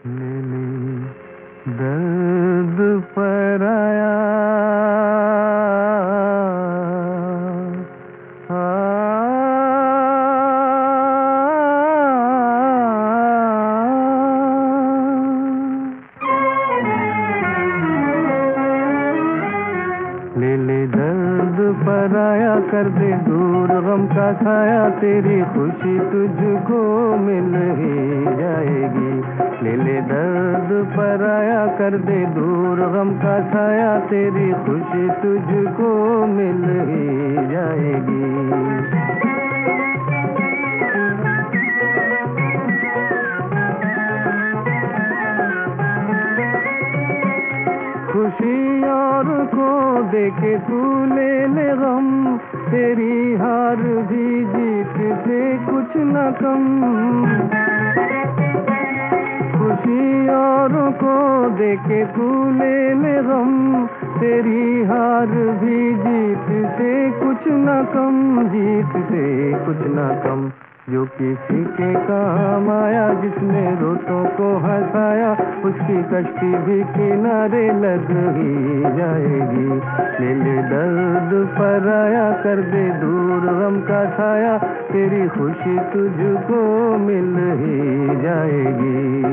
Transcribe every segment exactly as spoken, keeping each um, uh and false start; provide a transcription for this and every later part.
ले ले दर्द पराया ले ले दर्द पराया कर दे दूर गम का छाया तेरी खुशी तुझको मिल ही जाएगी। ले ले दर्द पराया कर दे दूर गम का छाया तेरी खुशी तुझको मिल ही जाएगी। खुशी और को देके तू ले ले गम तेरी हार भी जीत से कुछ न कम। खुशी और को देके तू ले ले गम तेरी हार भी जीत से कुछ न कम। जीत से कुछ न कम जो किसी के काम आया जिसने रोतों को हंसाया उसकी कश्ती भी किनारे लग ही जाएगी। ले ले दर्द पराया कर दे दूर गम का छाया तेरी खुशी तुझको मिल ही जाएगी।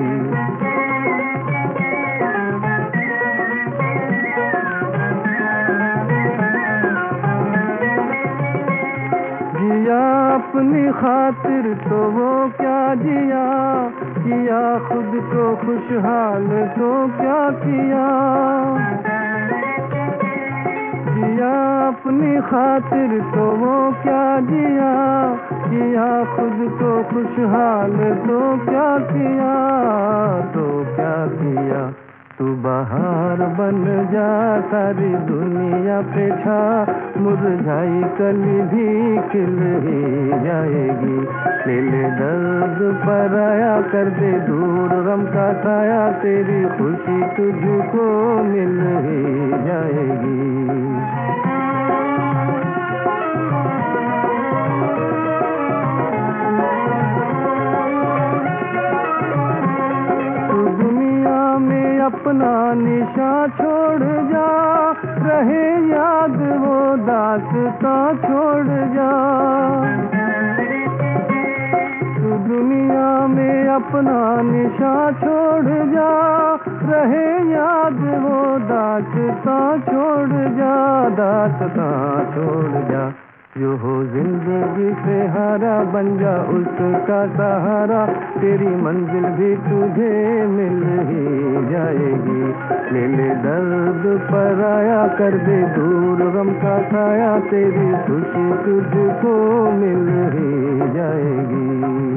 जिया अपनी खातिर तो वो क्या जिया किया खुद को खुशहाल तो क्या किया। जिया अपनी खातिर तो वो क्या जिया किया खुद को खुशहाल तो क्या किया। तो क्या किया तू बहार बन जा सारी दुनिया पे छा मुरझाई कली भी खिल ही जाएगी। ले ले दर्द पराया कर दे दूर गम का छाया तेरी खुशी तुझको मिल ही जाएगी। अपना निशा छोड़ जा रहे याद वो दास्तां छोड़ जा। तू दुनिया में अपना निशा छोड़ जा रहे याद वो दास्तां छोड़ जा। दास्तां छोड़ जा जो हो जिंदगी से हारा बन जा उसका सहारा तेरी मंजिल भी तुझे मिल ही जाएगी। ले ले दर्द पराया कर दे दूर गम का छाया तेरी खुशी तुझको मिल ही जाएगी।